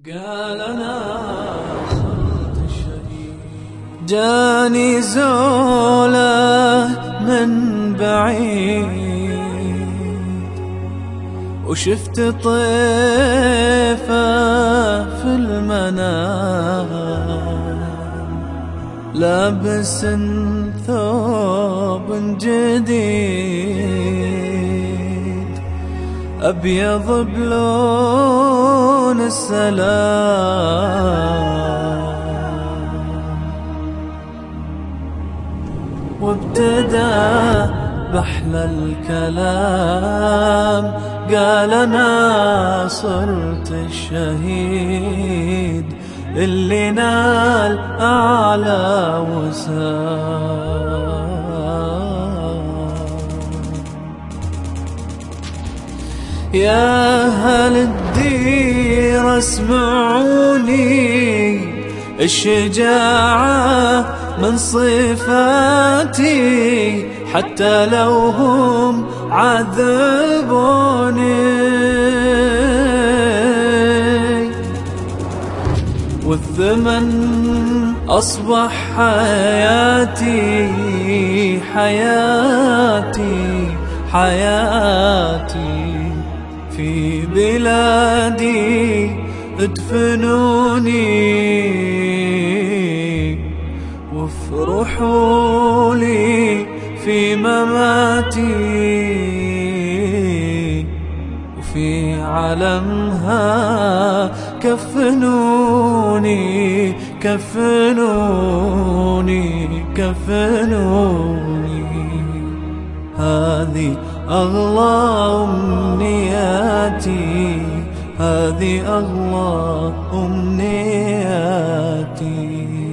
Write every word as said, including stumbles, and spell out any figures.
قال أنا صرت الشهيد. جاني زوله من بعيد وشفت طيفه في المنام لابس ثوب جديد أبيض بلون السلام، وابتدى بأحلى الكلام قال أنا صرت الشهيد اللي نال أعلى وسام. يا أهل الدير اسمعوني، الشجاعة من صفاتي حتى لو هم عذبوني، والثمن أصبح حياتي حياتي حياتي في بلادي ادفنوني وافرحوا لي في مماتي، وفي علمها كفنوني كفنوني كفنوني. هذه أغلى أمنياتي، هذه أغلى أمنياتي.